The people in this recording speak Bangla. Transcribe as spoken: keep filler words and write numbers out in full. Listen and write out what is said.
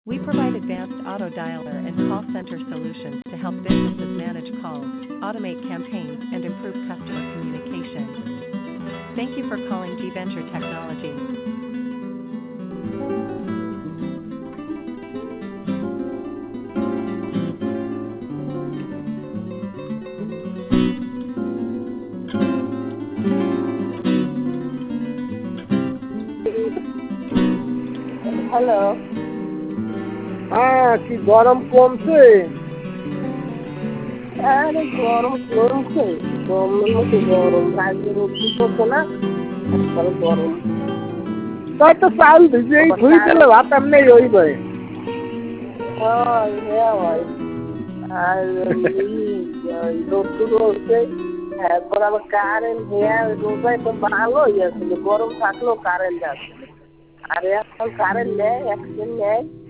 We provide advanced auto dialer and call center solutions to help businesses manage calls, automate campaigns, and improve customer communication. Thank you for calling G Venture Technologies. Hello. হ্যাঁ, কি গরম কমছে? আরে গরম কমছে, গরমের মতো গরম, রাইতে রোদ্দুর পড়ছে না, তারপরে গরম। তাই তো চাল ভিজিয়েই ধুই দিলে ভাত এমনি হইবে। হয়, হ্যাঁ হয়। আর রোদ্দুর উঠছে, এখন আবার কারেন্ট হ্যাঁ রোজায় তো ভালোই আসলে, গরম থাকলেও কারেন্ট আসে। আর এখন কারেন্ট নেই, এক সেকেন্ড নেই।